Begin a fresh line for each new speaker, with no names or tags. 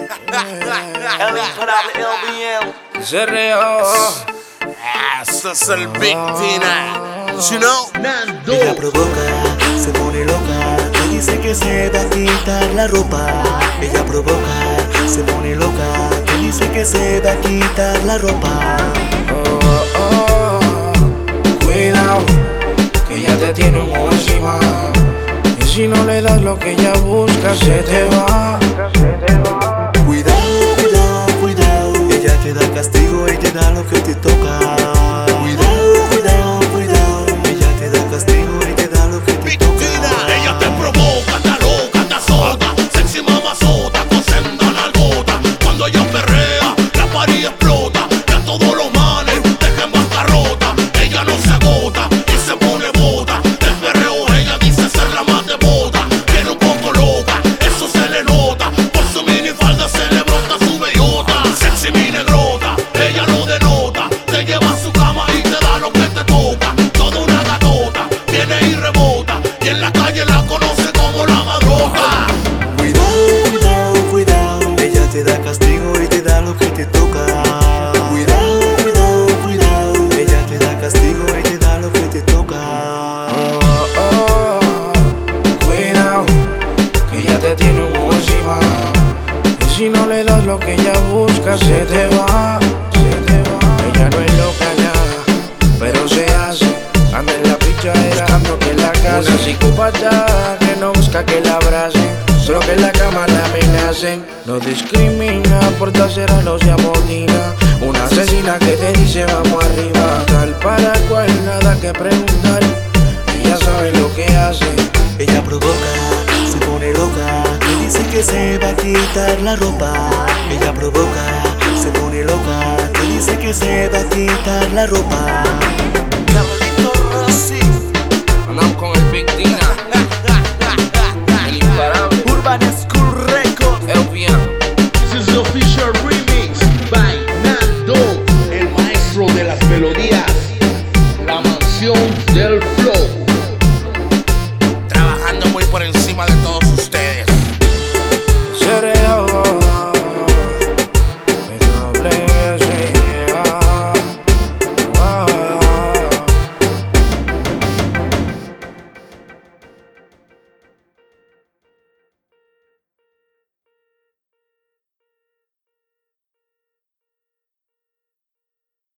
El imparable LBM.
CRO.
Eso es el Big Tina. You know?
Nando.
Ella provoca, se pone loca, te dice que se va a quitar la ropa. Ella provoca, se pone loca, te dice que se va a quitar la ropa.
Cuidado, que ella te tiene un ojo encima. Y si no le das lo que ella busca, se te va.
Cuidado, cuidado, cuidado, ella te da castigo y te da lo que te toca. Cuidado, cuidado, cuidado, ella te da castigo y te da lo que te toca.
Ella te provoca, te loca, te azota, sexy mamazota, con senda largota. Cuando ella perrea, la party explota, y a todos los manes deja en bancarrota. Ella no se agota y se pone bota. Del perreo ella dice ser la más devota. Viene un poco loca, eso se le nota. Por su minifalda se le brota su bellota. Sexy mi negrota, ella lo denota. Te lleva a su cama y te da lo que te toca. Toda una gatota, viene y rebota. Y en la calle la conoce como la madrota.
Cuidado, cuidado, cuidado, ella te da castigo y te da lo que te toca. Cuidado, cuidado, cuidado, ella te da castigo y te da lo que te toca.
Cuidado, que ella te tiene un ojo encima. Y si no le das lo que ella busca, se te va. Ella no es loca ya, pero se hace. Anda en la pichadera, ando que en la casa. Una psicópata que no busca que la abracen, solo que en la cama la amenacen. No discrimina, por traseros se amotina. Una asesina que te dice vamos arriba. Tal para cual, nada que preguntar. Ella sabe lo que hace.
Ella provoca, se pone loca, te dice que se va a quitar la ropa. Ella provoca, se pone loca, te dice que se va a quitar la ropa.
Carlito Rossi,
Andamos con el Big Tina, el imparable
Urban School Records.
LBM.
This is the official remix by Nando, el maestro de las melodías, la mansión del flow.
trabajando muy por encima de todos